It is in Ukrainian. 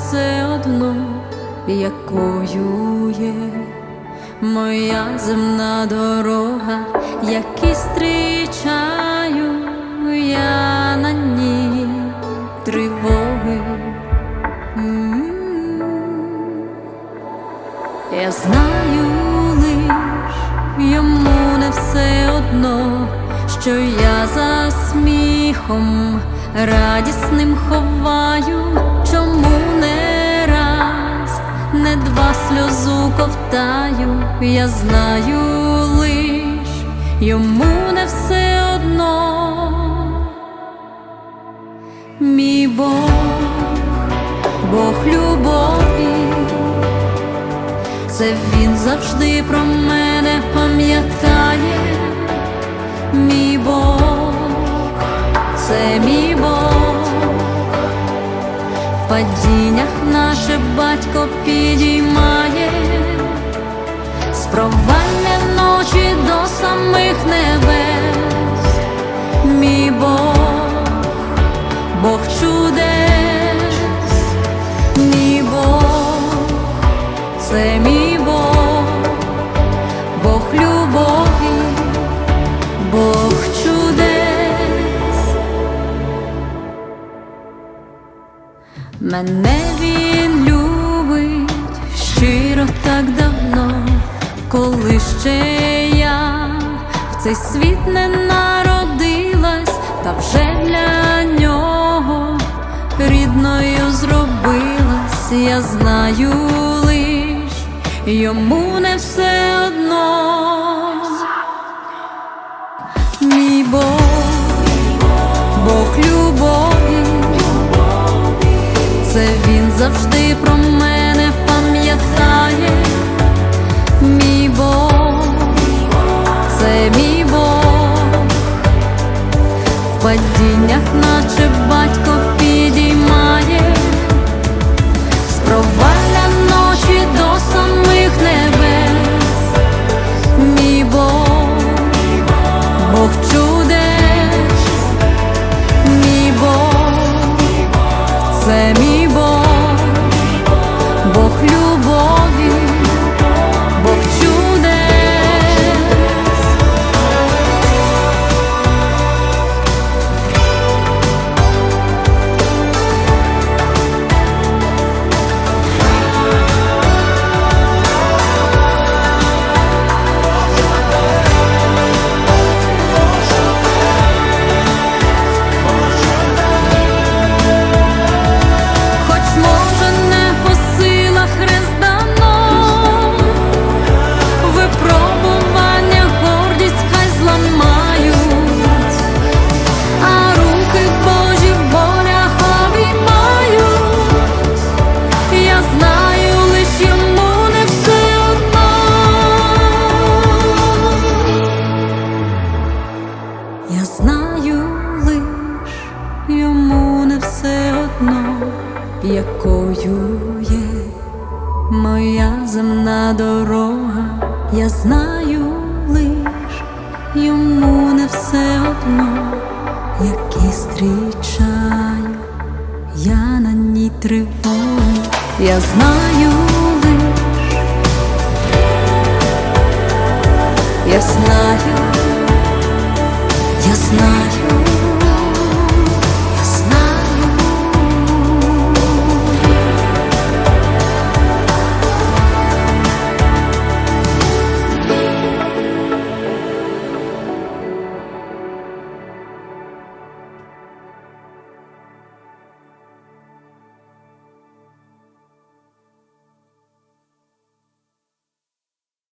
все одно, якою є моя земна дорога, як і зустрічаю я на ній тривоги. Я знаю лиш, йому не все одно, що я за сміхом радісним ховаю, чому не раз, не два сльозу ковтаю. Я знаю лиш, йому не все одно. Мій Бог, Бог любові, це Він завжди про мене пам'ятає. Мій Бог, це мій Бог, в падіннях наше батько підіймає, з провалля ночі до самих небес. Мій Бог, Бог чудес, мій Бог, це мій Бог, Бог любові, Бог чудес. Мене Він любить щиро так давно, коли ще я в цей світ не народилась, та вже для нього рідною зробилась. Я знаю лиш, йому не все одно. Мій Бог, Бог любові, це Він завжди про мене пам'ятає. Мій Бог, це мій Бог, в падіннях наче батько підіймає, з провалля ночі до самих небес. Мій Бог, Бог чудес, мій Бог, це мій Бог, Бог любові, Бог чудес. Я знаю лиш, йому не все одно, якою є моя земна дорога. Я знаю лиш, йому не все одно, які зустрічаю я на ній тривоги. Я знаю лиш, я знаю